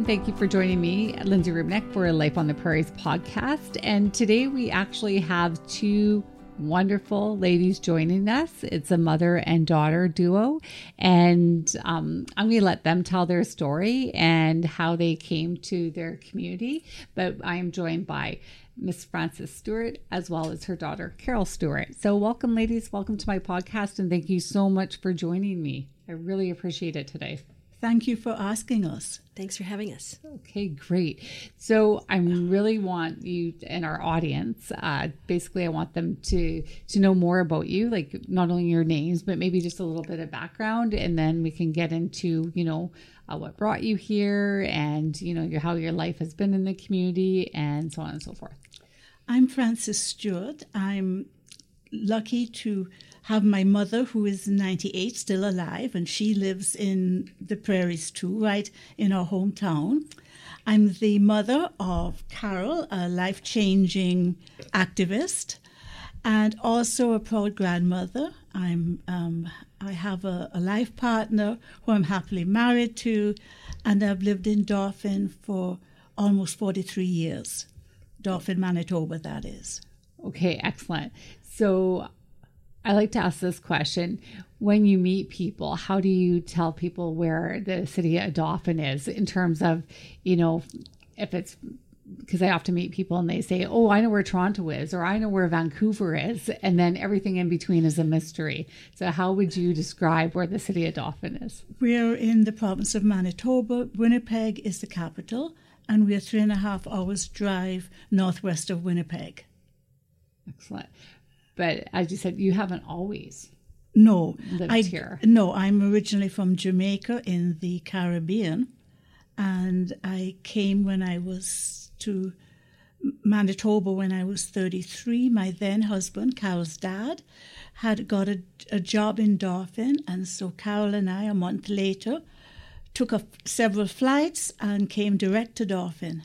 Thank you for joining me, Lindsay Rubnik, for Life on the Prairies podcast. And today we actually have two wonderful ladies joining us. It's a mother and daughter duo. And I'm going to let them tell their story and how they came to their community. But I am joined by Miss Frances Stewart, as well as her daughter, Carol Stewart. So welcome, ladies. Welcome to my podcast. And thank you so much for joining me. I really appreciate it today. Thank you for asking us. Thanks for having us. Okay, great. So I really want you and our audience, basically I want them to know more about you, like not only your names, but maybe just a little bit of background. And then we can get into, what brought you here and, how your life has been in the community and so on and so forth. I'm Frances Stewart. I'm lucky to have my mother, who is 98, still alive, and she lives in the prairies too, right in our hometown. I'm the mother of Carol, a life-changing activist, and also a proud grandmother. I have a life partner who I'm happily married to, and I've lived in Dauphin for almost 43 years. Dauphin, Manitoba, that is. Okay, excellent. So I like to ask this question. When you meet people, how do you tell people where the city of Dauphin is in terms of, if it's, because I often meet people and they say, oh, I know where Toronto is, or I know where Vancouver is, and then everything in between is a mystery. So how would you describe where the city of Dauphin is? We're in the province of Manitoba. Winnipeg is the capital, and we're 3.5 hours drive northwest of Winnipeg. Excellent. But as you said, you haven't always lived here. No, I'm originally from Jamaica in the Caribbean, and I came when I was to Manitoba when I was 33. My then husband, Carol's dad, had got a job in Dauphin, and so Carol and I, a month later, took several flights and came direct to Dauphin.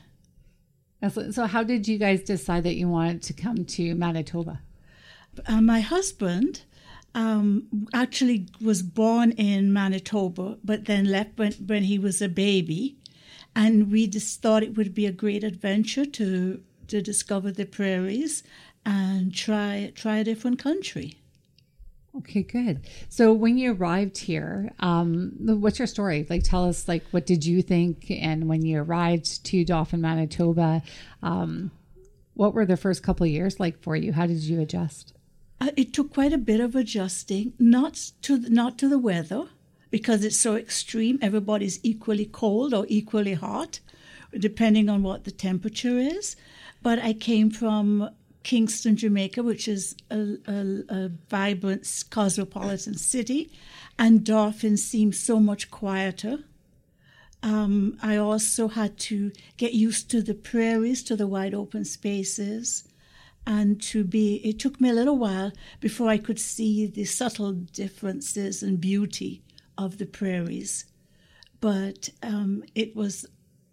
So how did you guys decide that you wanted to come to Manitoba? My husband actually was born in Manitoba, but then left when he was a baby. And we just thought it would be a great adventure to discover the prairies and try a different country. Okay, good. So when you arrived here, what's your story? Like, tell us, what did you think? And when you arrived to Dauphin, Manitoba, what were the first couple of years like for you? How did you adjust? It took quite a bit of adjusting, not to the weather, because it's so extreme. Everybody's equally cold or equally hot, depending on what the temperature is. But I came from Kingston, Jamaica, which is a vibrant cosmopolitan city, and Dauphin seems so much quieter. I also had to get used to the prairies, to the wide open spaces, and it took me a little while before I could see the subtle differences and beauty of the prairies. But it was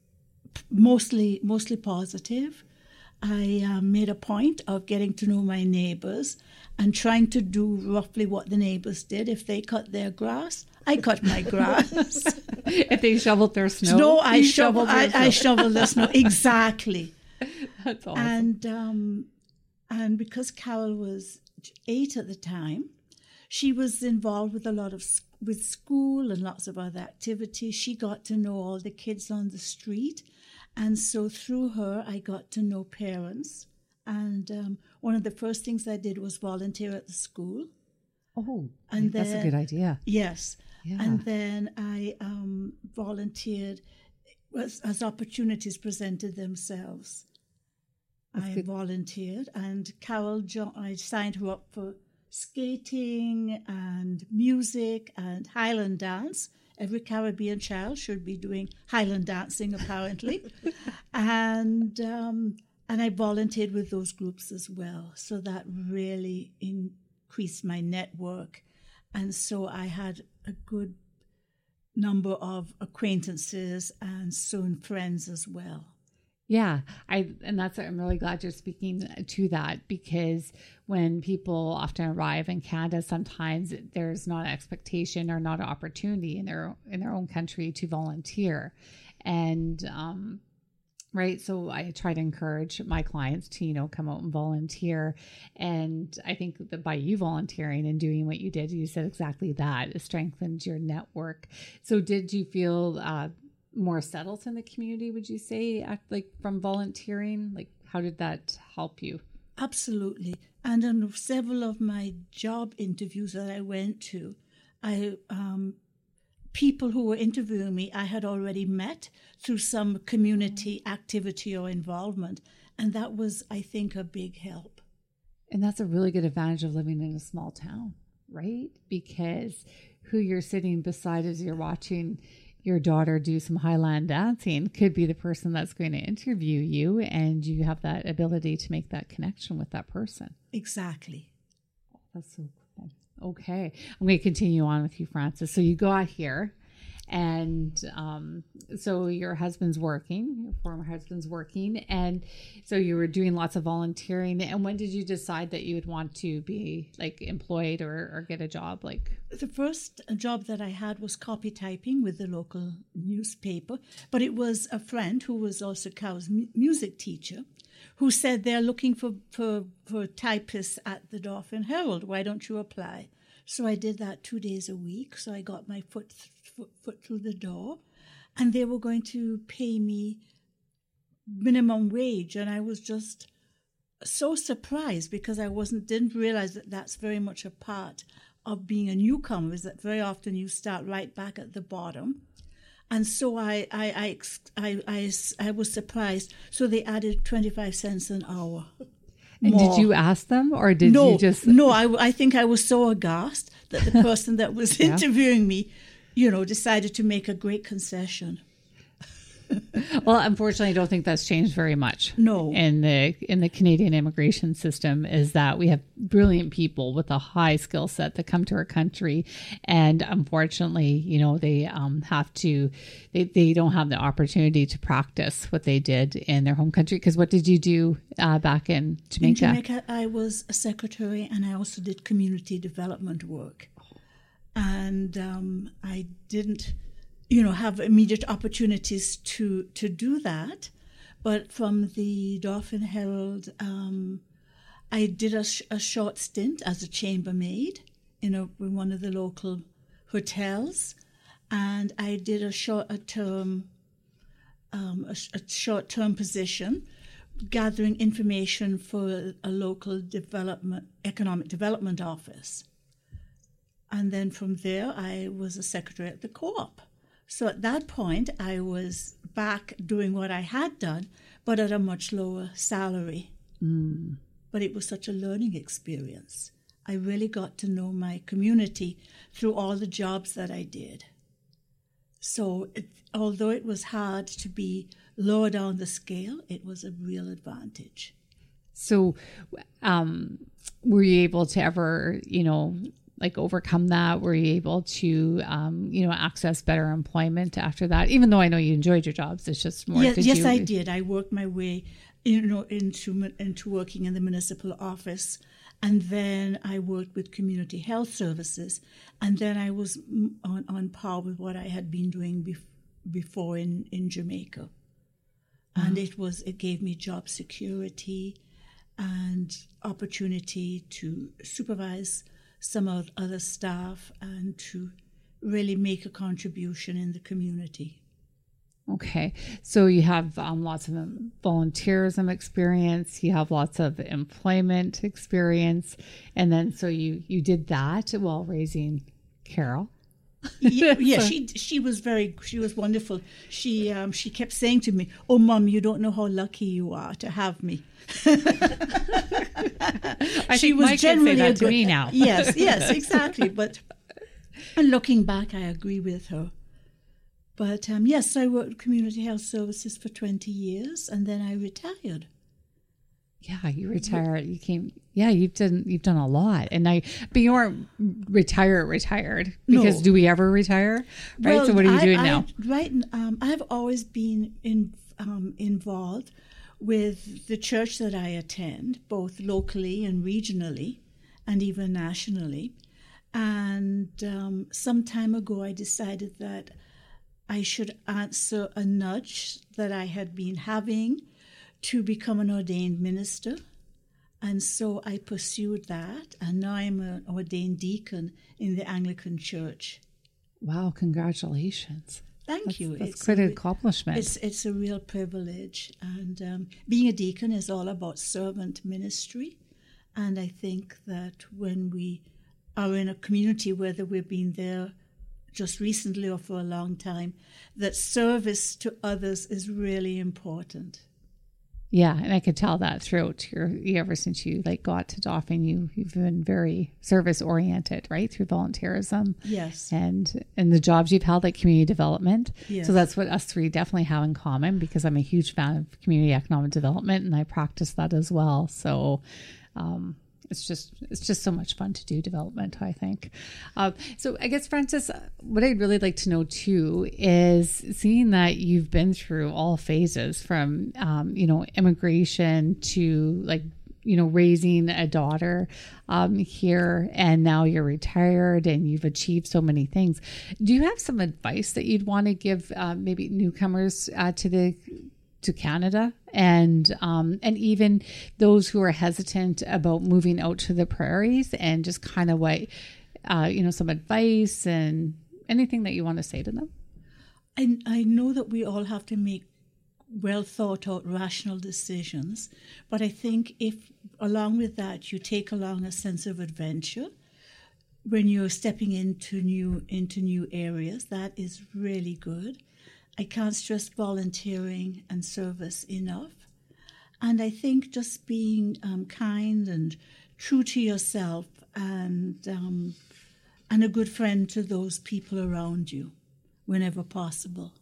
mostly positive. I made a point of getting to know my neighbors and trying to do roughly what the neighbors did. If they cut their grass, I cut my grass. If they shoveled their snow, I shoveled the snow. Exactly. That's awesome. And because Carol was 8 at the time, she was involved with a lot with school and lots of other activities. She got to know all the kids on the street. And so through her, I got to know parents. And one of the first things I did was volunteer at the school. Oh, and that's a good idea. Yes. Yeah. And then I volunteered as opportunities presented themselves. I volunteered, and Carol, I signed her up for skating and music and Highland dance. Every Caribbean child should be doing Highland dancing, apparently. and I volunteered with those groups as well. So that really increased my network. And so I had a good number of acquaintances and soon friends as well. Yeah, I'm really glad you're speaking to that, because when people often arrive in Canada, sometimes there's not an expectation or not an opportunity in their own country to volunteer. And, right. So I try to encourage my clients to, come out and volunteer. And I think that by you volunteering and doing what you did, you said exactly that. It strengthened your network. So did you feel more settled in the community, would you say, like from volunteering? Like, how did that help you? Absolutely. And on several of my job interviews that I went to, people who were interviewing me, I had already met through some community activity or involvement. And that was, I think, a big help. And that's a really good advantage of living in a small town, right? Because who you're sitting beside as you're watching your daughter do some Highland dancing could be the person that's going to interview you, and you have that ability to make that connection with that person. Exactly. That's so cool. Okay. I'm going to continue on with you, Frances. So you got here, and so your husband's working, your former husband's working, and so you were doing lots of volunteering. And when did you decide that you would want to be like employed or get a job? Like, the first job that I had was copy typing with the local newspaper, but it was a friend who was also Carol's music teacher who said they're looking for typists at the Dauphin Herald. Why don't you apply? So I did that 2 days a week. So I got my foot through the door, and they were going to pay me minimum wage. And I was just so surprised because I didn't realize that that's very much a part of being a newcomer, is that very often you start right back at the bottom. And so I was surprised. So they added 25 cents an hour. And did you ask them, or did you just? No, I think I was so aghast that the person that was interviewing me, decided to make a great concession. Well, unfortunately, I don't think that's changed very much. No. In the Canadian immigration system, is that we have brilliant people with a high skill set that come to our country, and unfortunately, they they don't have the opportunity to practice what they did in their home country. Because what did you do back in Jamaica? In Jamaica, I was a secretary, and I also did community development work, and I didn't have immediate opportunities to do that. But from the Dauphin Herald, I did a short stint as a chambermaid in one of the local hotels, and I did a short-term position gathering information for a local economic development office. And then from there, I was a secretary at the co-op. So at that point, I was back doing what I had done, but at a much lower salary. Mm. But it was such a learning experience. I really got to know my community through all the jobs that I did. So although it was hard to be lower down the scale, it was a real advantage. So were you able to ever, overcome that? Were you able to, access better employment after that? Even though I know you enjoyed your jobs, it's just more. Yes, I did. I worked my way, into working in the municipal office, and then I worked with community health services, and then I was on par with what I had been doing before in Jamaica, and it gave me job security and opportunity to supervise some of other staff and to really make a contribution in the community. Okay. So you have lots of volunteerism experience. You have lots of employment experience. And then so you did that while raising Carol. Yeah, she was wonderful. She kept saying to me, "Oh, Mom, you don't know how lucky you are to have me." She was generally say that to me now. Yes, exactly. But and looking back, I agree with her. But yes, I worked community health services for 20 years, and then I retired. Yeah, you retired. You came. Yeah, you've done a lot, but you weren't retired because No. Do we ever retire? Right. Well, so what are you doing now? I've always been involved with the church that I attend, both locally and regionally, and even nationally. And some time ago, I decided that I should answer a nudge that I had been having to become an ordained minister. And so I pursued that, and now I'm an ordained deacon in the Anglican Church. Wow, congratulations. Thank you. That's quite an accomplishment. It's a real privilege. And being a deacon is all about servant ministry. And I think that when we are in a community, whether we've been there just recently or for a long time, that service to others is really important. Yeah, and I could tell that throughout ever since you got to Dauphin, you've been very service oriented, right, through volunteerism. Yes. And the jobs you've held, like community development. Yes. So that's what us three definitely have in common, because I'm a huge fan of community economic development, and I practice that as well. So it's just so much fun to do development, I think. So I guess, Frances, what I'd really like to know too is, seeing that you've been through all phases from, immigration to raising a daughter here, and now you're retired and you've achieved so many things. Do you have some advice that you'd want to give maybe newcomers to Canada, and even those who are hesitant about moving out to the prairies, and just kind of what, some advice and anything that you want to say to them? I know that we all have to make well thought out, rational decisions, but I think if along with that you take along a sense of adventure when you're stepping into new areas, that is really good. I can't stress volunteering and service enough. And I think just being kind and true to yourself, and a good friend to those people around you whenever possible.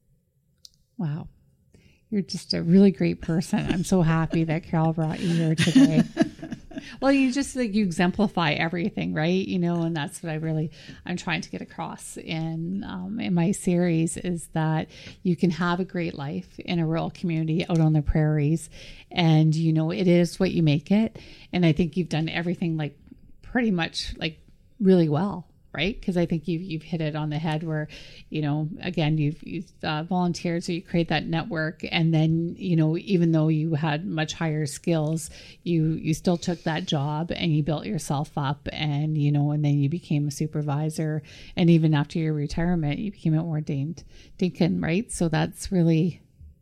Wow. You're just a really great person. I'm so happy that Carol brought you here today. Well, you just you exemplify everything, right? And that's what I'm trying to get across in my series, is that you can have a great life in a rural community out on the prairies, and it is what you make it. And I think you've done everything pretty much really well, right? Because I think you've hit it on the head where, again, you've volunteered, so you create that network. And then, even though you had much higher skills, you still took that job and you built yourself up, and, and then you became a supervisor. And even after your retirement, you became an ordained deacon, right? So that's great.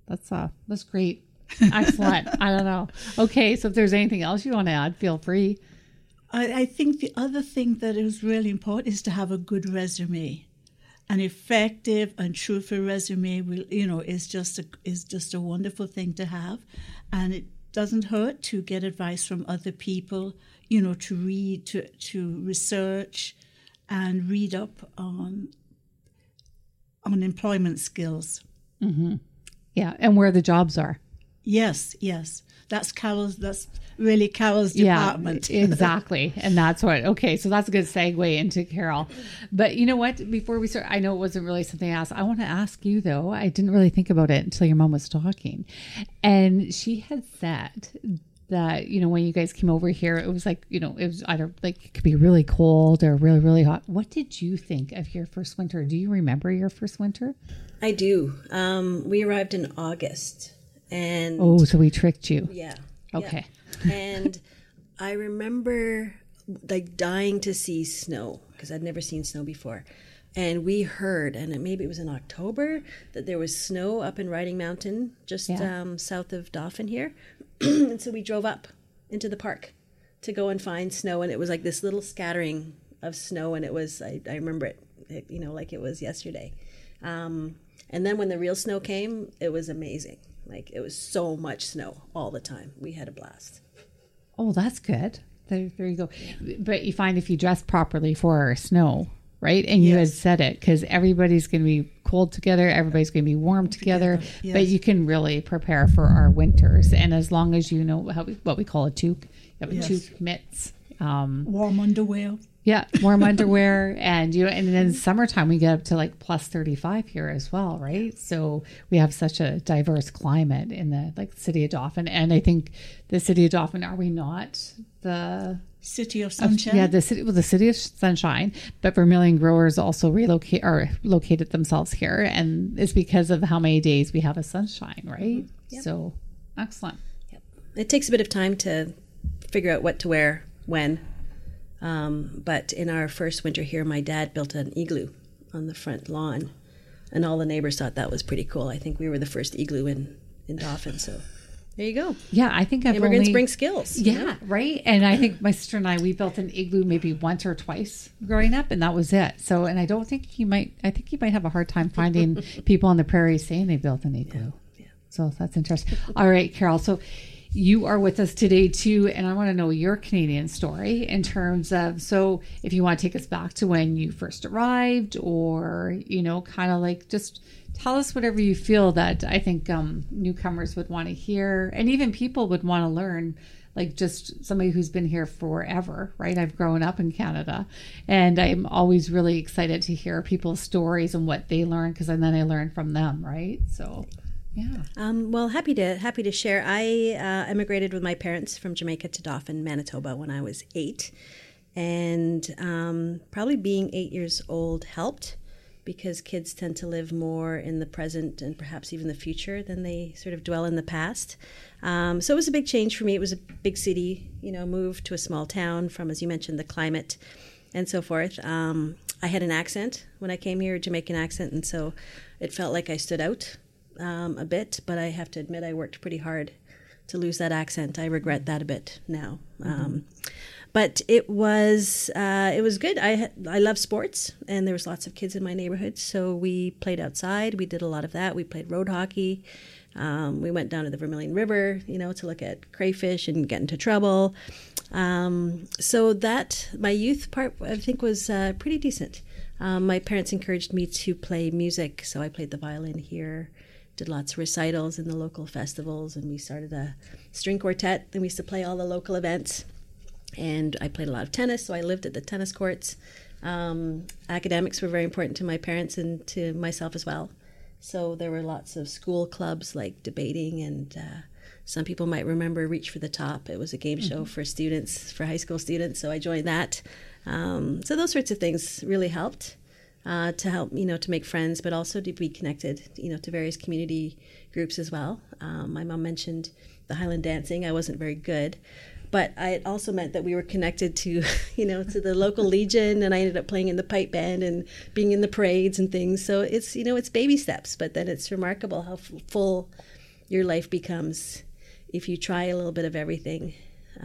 Excellent. I don't know. Okay. So if there's anything else you want to add, feel free. I think the other thing that is really important is to have a good resume. An effective and truthful resume is just a wonderful thing to have, and it doesn't hurt to get advice from other people. To read, to research, and read up on employment skills. Mm-hmm. Yeah, and where the jobs are. Yes. That's really Carol's department. Yeah, exactly. And that's so that's a good segue into Carol. But you know what? Before we start, I know it wasn't really something I asked. I want to ask you, though. I didn't really think about it until your mom was talking. And she had said that, when you guys came over here, it was it was either it could be really cold or really, really hot. What did you think of your first winter? Do you remember your first winter? I do. We arrived in August. And so we tricked you. Yeah. Okay. Yeah. And I remember dying to see snow, because I'd never seen snow before. And we heard, and maybe it was in October, that there was snow up in Riding Mountain, just south of Dauphin here. And so we drove up into the park to go and find snow. And it was this little scattering of snow. And it was, I remember it, like it was yesterday. And then when the real snow came, it was amazing. It was so much snow all the time. We had a blast. Oh, that's good. There you go. But you find if you dress properly for snow, right? And you had said it, because everybody's going to be cold together. Everybody's going to be warm together. Yes. But you can really prepare for our winters. And as long as you know what we call a toque, you have a toque, mitts. Warm underwear. Yeah, warm underwear, and and then summertime we get up to like plus 35 here as well, right? So we have such a diverse climate in the city of Dauphin, and I think the city of Dauphin, are we not the City of Sunshine? Yeah, the city of Sunshine, but Vermilion Growers also located themselves here, and it's because of how many days we have a sunshine, right? Yep. So excellent. Yep. It takes a bit of time to figure out what to wear when. But in our first winter here, my dad built an igloo on the front lawn, and all the neighbors thought that was pretty cool. I think we were the first igloo in Dauphin, so there you go. Yeah, I think immigrants bring skills. Yeah, right. And I think my sister and we built an igloo maybe once or twice growing up, and that was it. So, and I think you might have a hard time finding people on the prairie saying they built an igloo. Yeah. So that's interesting. All right, Carol. So you are with us today too, and I want to know your Canadian story in terms of, so if you want to take us back to when you first arrived, or, kind of like just tell us whatever you feel that I think newcomers would want to hear, and even people would want to learn, like just somebody who's been here forever, right? I've grown up in Canada, and I'm always really excited to hear people's stories and what they learn, because then I learn from them, right? So yeah. Well, happy to share. I emigrated with my parents from Jamaica to Dauphin, Manitoba when I was 8. And probably being 8 years old helped, because kids tend to live more in the present and perhaps even the future than they sort of dwell in the past. So it was a big change for me. It was a big city, moved to a small town from, as you mentioned, the climate and so forth. I had an accent when I came here, a Jamaican accent, and so it felt like I stood out a bit, but I have to admit I worked pretty hard to lose that accent. I regret that a bit now. But it was good. I love sports, and there was lots of kids in my neighborhood, so we played outside. We did a lot of that. We played road hockey. We went down to the Vermilion River, to look at crayfish and get into trouble. So that, my youth part, I think, was pretty decent. My parents encouraged me to play music, so I played the violin here. Did lots of recitals in the local festivals, and we started a string quartet, and we used to play all the local events. And I played a lot of tennis, so I lived at the tennis courts. Academics were very important to my parents and to myself as well. So there were lots of school clubs like debating, and some people might remember Reach for the Top. It was a game show for students, for high school students, so I joined that. So those sorts of things really helped. To help, to make friends, but also to be connected, to various community groups as well. My mom mentioned the Highland dancing. I wasn't very good, but it also meant that we were connected to, to the local Legion, and I ended up playing in the pipe band and being in the parades and things. So it's, it's baby steps, but then it's remarkable how full your life becomes if you try a little bit of everything.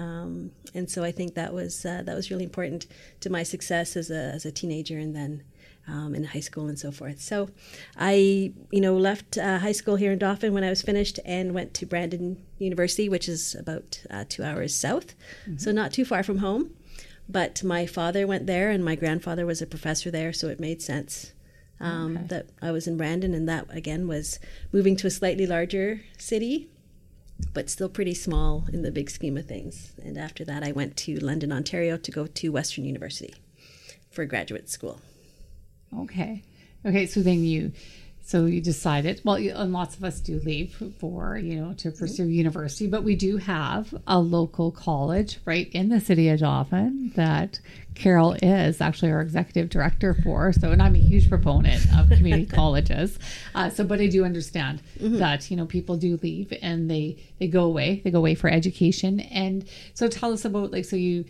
And so I think that was really important to my success as a teenager, and then in high school and so forth. So I, left high school here in Dauphin when I was finished, and went to Brandon University, which is about 2 hours south, so not too far from home. But my father went there, and my grandfather was a professor there, so it made sense that I was in Brandon, and that, again, was moving to a slightly larger city, but still pretty small in the big scheme of things. And after that, I went to London, Ontario to go to Western University for graduate school. Okay. So then you decided, well, and lots of us do leave for, to pursue university, but we do have a local college right in the city of Dauphin that Carol is actually our executive director for. So, and I'm a huge proponent of community colleges. But I do understand that, people do leave, and they go away for education. And so tell us about, you,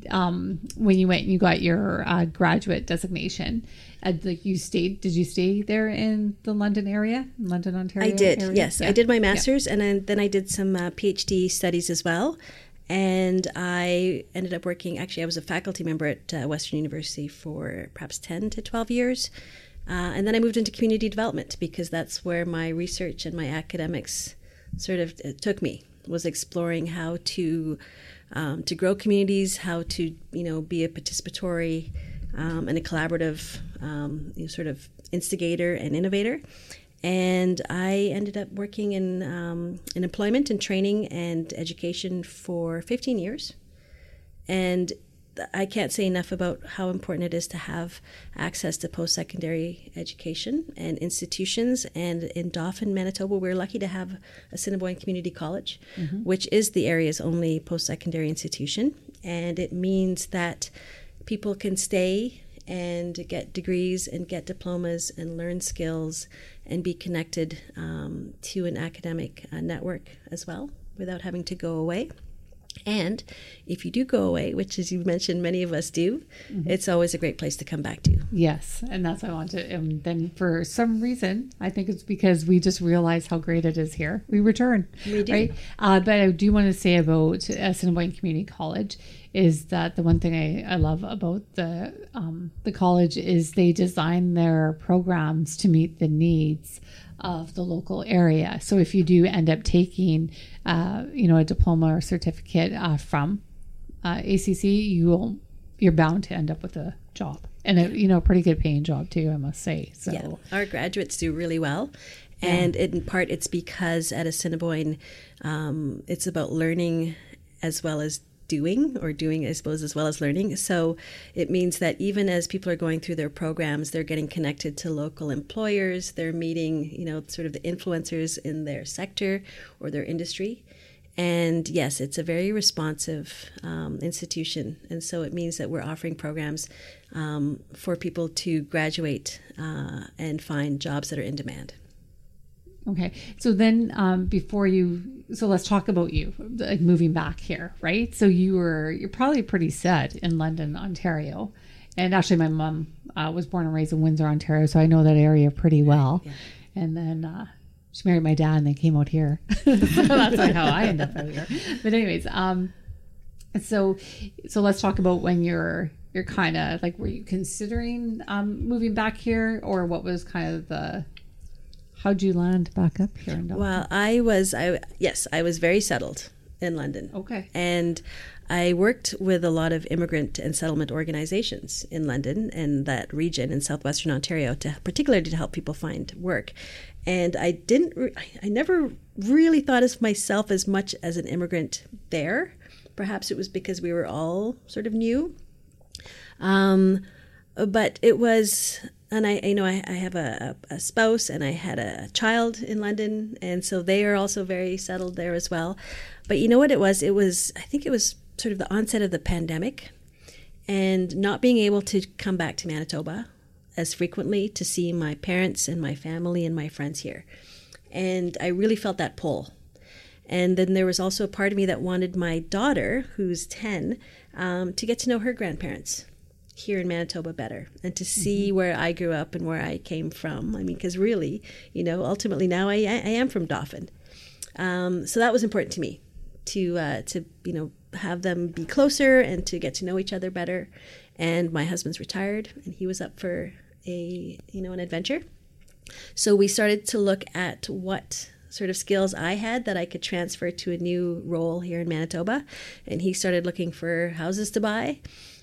when you went and you got your graduate designation, did you stay there in the London area, London, Ontario? I did, area? yes. Yeah. I did my master's, and then I did some PhD studies as well. And I ended up working, actually I was a faculty member at Western University for perhaps 10 to 12 years. And then I moved into community development, because that's where my research and my academics sort of took me, was exploring how to grow communities, how to, be a participatory and a collaborative sort of instigator and innovator. And I ended up working in employment and training and education for 15 years. And I can't say enough about how important it is to have access to post-secondary education and institutions. And in Dauphin, Manitoba, we're lucky to have Assiniboine Community College, which is the area's only post-secondary institution. And it means that people can stay and get degrees and get diplomas and learn skills and be connected to an academic network as well without having to go away. And if you do go away, which as you mentioned, many of us do, it's always a great place to come back to. Yes. And that's what I want to. And then for some reason, I think it's because we just realize how great it is here. We return. We do. Right? But I do want to say about Assiniboine Community College is that the one thing I love about the college is they design their programs to meet the needs of the local area. So if you do end up taking, a diploma or certificate from ACC, you're bound to end up with a job, and a pretty good paying job too, I must say. So yeah, our graduates do really well. And in part, it's because at Assiniboine, it's about learning as well as doing, I suppose, as well as learning. So it means that even as people are going through their programs, they're getting connected to local employers, they're meeting, sort of the influencers in their sector or their industry. And yes, it's a very responsive institution. And so it means that we're offering programs for people to graduate and find jobs that are in demand. Okay. So then so let's talk about you, like moving back here, right? So you're probably pretty set in London, Ontario. And actually my mom was born and raised in Windsor, Ontario. So I know that area pretty well. Yeah. And then she married my dad and they came out here. So that's like how I ended up out here. But anyways, so let's talk about when you're kind of like, were you considering moving back here, or what was kind of how'd you land back up here in Dublin? Well, I was very settled in London. Okay. And I worked with a lot of immigrant and settlement organizations in London and that region in southwestern Ontario, particularly to help people find work. And I never really thought of myself as much as an immigrant there. Perhaps it was because we were all sort of new. But it was... And I have a spouse and I had a child in London, and so they are also very settled there as well. But you know what it was? I think it was sort of the onset of the pandemic and not being able to come back to Manitoba as frequently to see my parents and my family and my friends here. And I really felt that pull. And then there was also a part of me that wanted my daughter, who's 10, to get to know her grandparents here in Manitoba better and to see where I grew up and where I came from. I mean, because really, ultimately now I am from Dauphin. So that was important to me to have them be closer and to get to know each other better. And my husband's retired and he was up for an adventure. So we started to look at what sort of skills I had that I could transfer to a new role here in Manitoba. And he started looking for houses to buy.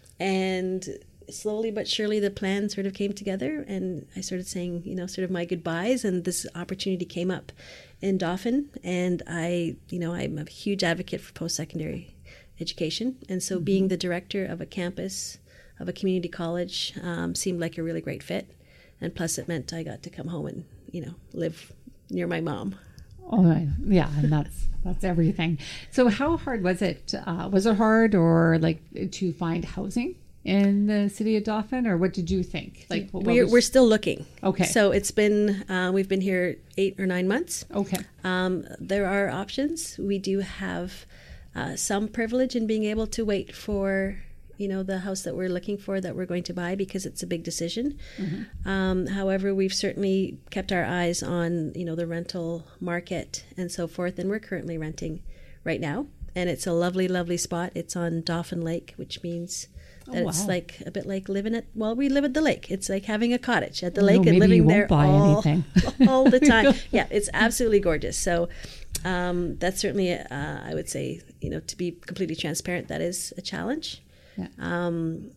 And slowly but surely the plan sort of came together and I started saying, sort of my goodbyes, and this opportunity came up in Dauphin. And I'm a huge advocate for post-secondary education. And so being the director of a campus, of a community college, seemed like a really great fit. And plus it meant I got to come home and, live near my mom. Oh, yeah, and that's everything. So how hard was it? Was it hard or to find housing in the city of Dauphin, or what did you think? We're still looking. Okay. So it's been, we've been here 8 or 9 months. Okay. There are options. We do have some privilege in being able to wait for the house that we're looking for, that we're going to buy, because it's a big decision. However, we've certainly kept our eyes on, the rental market and so forth. And we're currently renting right now. And it's a lovely, lovely spot. It's on Dauphin Lake, which means that it's like a bit like we live at the lake. It's like having a cottage at the lake and living there all the time. Yeah, it's absolutely gorgeous. So that's certainly, I would say, to be completely transparent, that is a challenge. Yeah.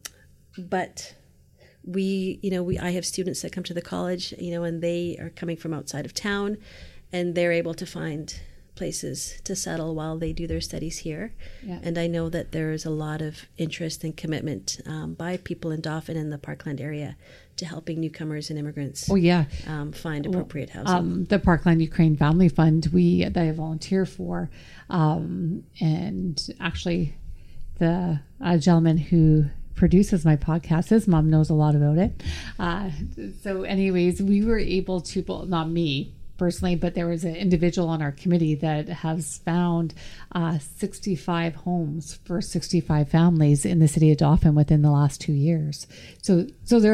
But I have students that come to the college, and they are coming from outside of town, and they're able to find places to settle while they do their studies here. Yeah. And I know that there's a lot of interest and commitment by people in Dauphin and the Parkland area to helping newcomers and immigrants Oh yeah. Find appropriate housing. The Parkland Ukraine Family Fund that I volunteer for, and actually the gentleman who produces my podcast, his mom knows a lot about it. So anyways, we were able to, well, not me personally, but there was an individual on our committee that has found 65 homes for 65 families in the city of Dauphin within the last 2 years. So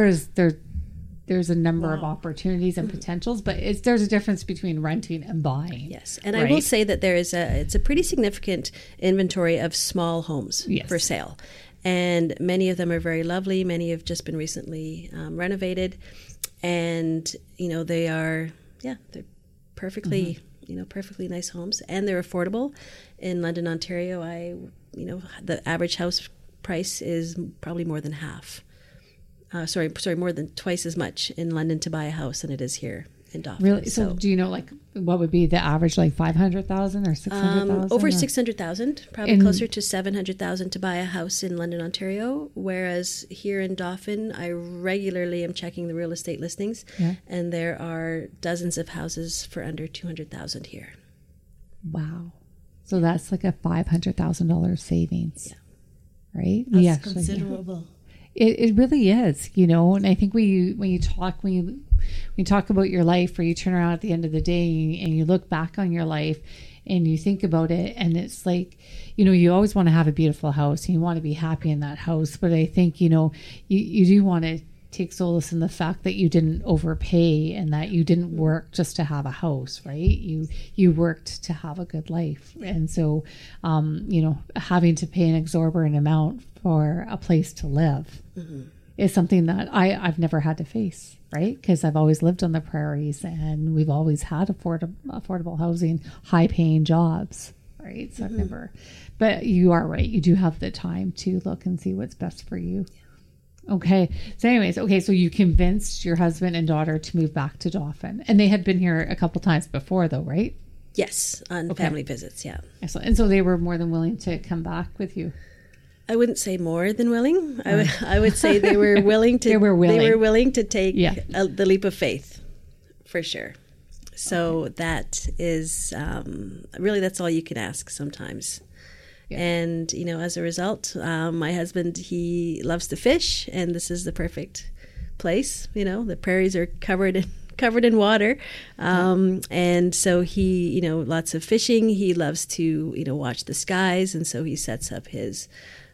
there's a number of opportunities and potentials, but there's a difference between renting and buying. Yes, and I will say that it's a pretty significant inventory of small homes for sale. And many of them are very lovely. Many have just been recently renovated. And, they're perfectly, perfectly nice homes. And they're affordable. In London, Ontario, the average house price is probably more than half. More than twice as much in London to buy a house than it is here in Dauphin. Really? So do you know, what would be the average, 500,000 or 600,000? Over 600,000, probably closer to 700,000 to buy a house in London, Ontario. Whereas here in Dauphin, I regularly am checking the real estate listings, and there are dozens of houses for under 200,000 here. Wow. So that's like a $500,000 savings, right? That's considerable. It really is, and I think when you talk about your life, or you turn around at the end of the day and you look back on your life and you think about it, and it's like, you always want to have a beautiful house and you want to be happy in that house. But I think, you do want to take solace in the fact that you didn't overpay and that you didn't work just to have a house, right? You worked to have a good life. And so, having to pay an exorbitant amount for a place to live is something that I've never had to face, right? Because I've always lived on the prairies and we've always had affordable housing, high paying jobs, right? So I've never, but you are right. You do have the time to look and see what's best for you. Okay. So anyways, so you convinced your husband and daughter to move back to Dauphin, and they had been here a couple times before though, right? Yes. On family visits. Yeah. Excellent. And so they were more than willing to come back with you. I wouldn't say more than willing. I would say they were willing to. They were willing to take the leap of faith, for sure. So that is really, that's all you can ask sometimes. Yeah. And as a result, my husband, he loves to fish, and this is the perfect place. The prairies are covered in water, and so he, lots of fishing. He loves to watch the skies, and so he sets up his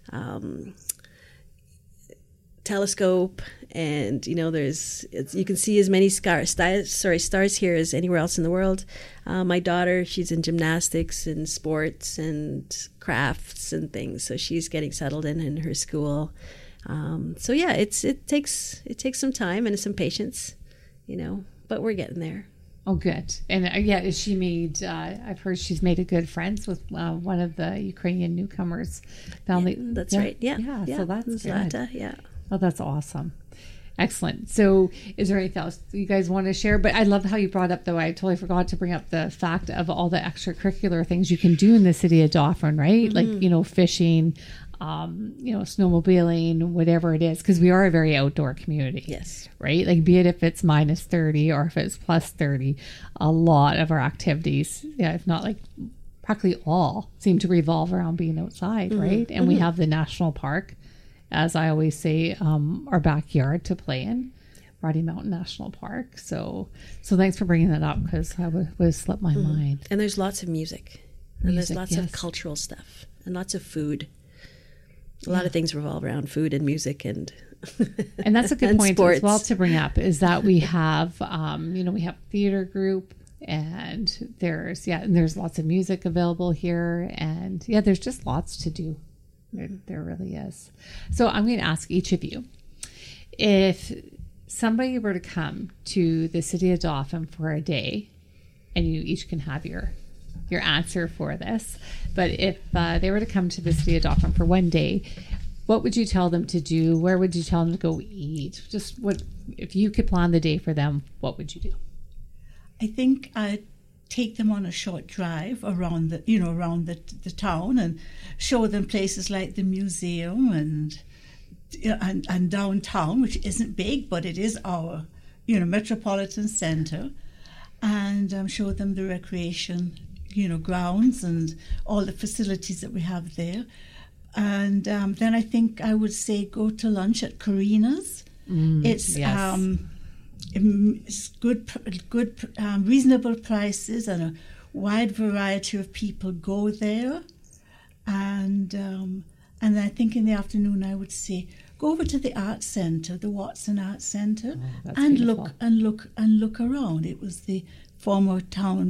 telescope, and you can see as many stars here as anywhere else in the world. My daughter, she's in gymnastics and sports and crafts and things, so she's getting settled in her school. So yeah, it takes some time and some patience, but we're getting there. Oh, good. And she made, I've heard she's made a good friends with one of the Ukrainian newcomers family. Yeah, that's right. Yeah. So that's Zlata, good. Yeah. Oh, that's awesome. Excellent. So is there anything else you guys want to share? But I love how you brought up, though, I totally forgot to bring up the fact of all the extracurricular things you can do in the city of Dauphin, right? Like, fishing, snowmobiling, whatever it is, because we are a very outdoor community. Yes. Right? Like, be it if it's minus 30 or if it's plus 30, a lot of our activities, if not practically all, seem to revolve around being outside, right? And we have the national park, as I always say, our backyard to play in, Rocky Mountain National Park. So thanks for bringing that up, because I would slipped my mind. And there's lots of music. And there's lots of cultural stuff and lots of food. A lot of things revolve around food and music and that's a good point sports as well to bring up, is that we have we have theater group, and there's lots of music available here, and there's just lots to do. There really is. So I'm going to ask each of you, if somebody were to come to the city of Dauphin for a day, and you each can have your answer for this, but if they were to come to the city of Dauphin for one day, what would you tell them to do? Where would you tell them to go eat? Just what, if you could plan the day for them, what would you do? I think take them on a short drive around the town and show them places like the museum and downtown, which isn't big, but it is our metropolitan center, and show them the recreation grounds and all the facilities that we have there. And then I think I would say go to lunch at Karina's. It's good, reasonable prices, and a wide variety of people go there. And I think in the afternoon I would say go over to the art center, the Watson Art Center, and look around. It was the former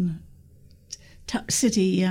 city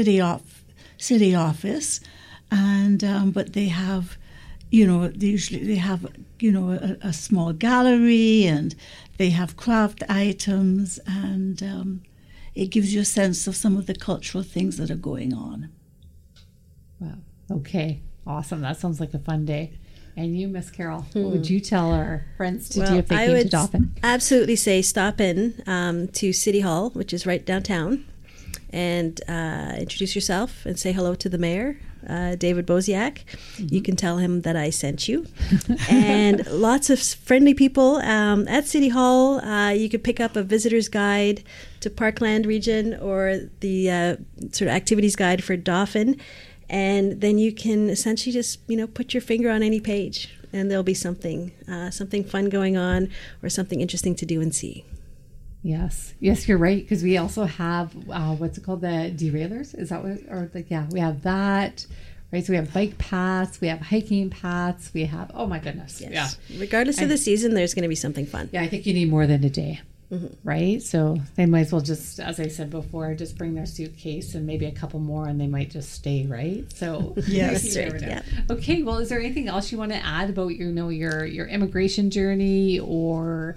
office, and but they have, they have a small gallery, and they have craft items, and it gives you a sense of some of the cultural things that are going on. Wow. Okay. Awesome. That sounds like a fun day. And you, Miss Carol, what would you tell our friends to do if they came to Dauphin? Absolutely say stop in to City Hall, which is right downtown, and introduce yourself and say hello to the mayor, David Boziak. You can tell him that I sent you. And lots of friendly people at City Hall. You could pick up a visitor's guide to Parkland region or the sort of activities guide for Dauphin. And then you can essentially just, put your finger on any page, and there'll be something fun going on or something interesting to do and see. Yes, you're right. Because we also have what's it called, the derailers? Is that what? Or we have that. Right. So we have bike paths, we have hiking paths, we have. Oh my goodness. Yes. Yeah. Regardless of the season, there's going to be something fun. Yeah, I think you need more than a day. Right? So they might as well just, as I said before, just bring their suitcase and maybe a couple more, and they might just stay, right? So yes, right, yeah. Okay, well, is there anything else you want to add about your immigration journey, or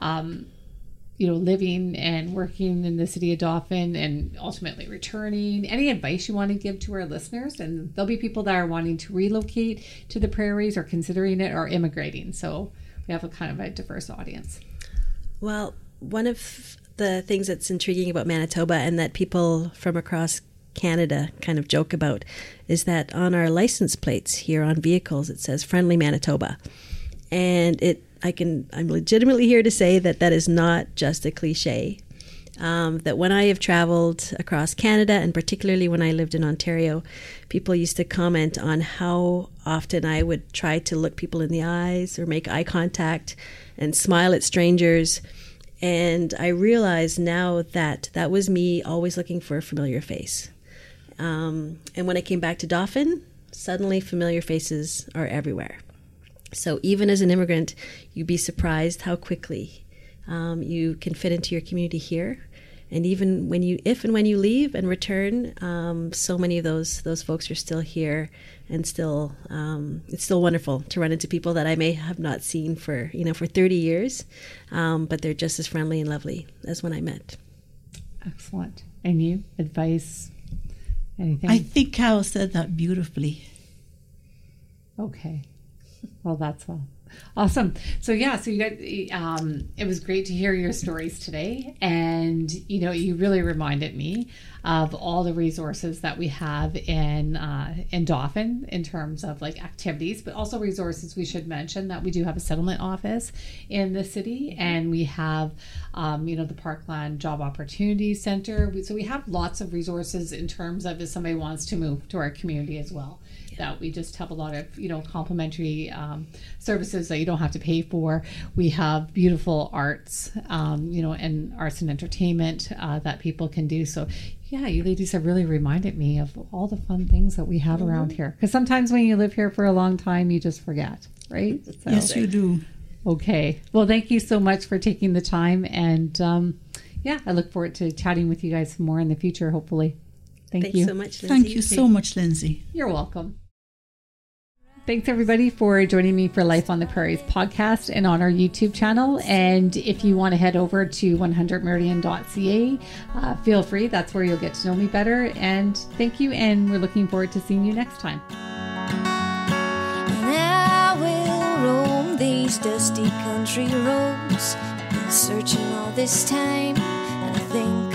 living and working in the city of Dauphin and ultimately returning? Any advice you want to give to our listeners? And there'll be people that are wanting to relocate to the prairies or considering it, or immigrating. So we have a kind of a diverse audience. Well, one of the things that's intriguing about Manitoba, and that people from across Canada kind of joke about, is that on our license plates here on vehicles it says Friendly Manitoba. And I'm legitimately here to say that is not just a cliche. That when I have traveled across Canada, and particularly when I lived in Ontario, people used to comment on how often I would try to look people in the eyes or make eye contact and smile at strangers. And I realize now that was me always looking for a familiar face. And when I came back to Dauphin, suddenly familiar faces are everywhere. So even as an immigrant, you'd be surprised how quickly you can fit into your community here. And even if and when you leave and return, so many of those folks are still here, and still it's still wonderful to run into people that I may have not seen for 30 years, but they're just as friendly and lovely as when I met. Excellent. And you, advice, anything? I think Carol said that beautifully. Okay. Well, that's awesome. So you got, it was great to hear your stories today. And, you really reminded me of all the resources that we have in Dauphin in terms of activities, but also resources. We should mention that we do have a settlement office in the city, and we have, the Parkland Job Opportunity Center. So we have lots of resources in terms of if somebody wants to move to our community as well. That we just have a lot of, complimentary services that you don't have to pay for. We have beautiful arts, and arts and entertainment that people can do. So, yeah, you ladies have really reminded me of all the fun things that we have around here. Because sometimes when you live here for a long time, you just forget, right? So, yes, you do. Okay. Well, thank you so much for taking the time. And, I look forward to chatting with you guys more in the future, hopefully. Thanks so much, Lindsay. Thank you so much, Lindsay. You're welcome. Thanks, everybody, for joining me for Life on the Prairies podcast and on our YouTube channel. And if you want to head over to 100meridian.ca, feel free. That's where you'll get to know me better. And thank you. And we're looking forward to seeing you next time. And I will roam these dusty country roads. Been searching all this time, and I think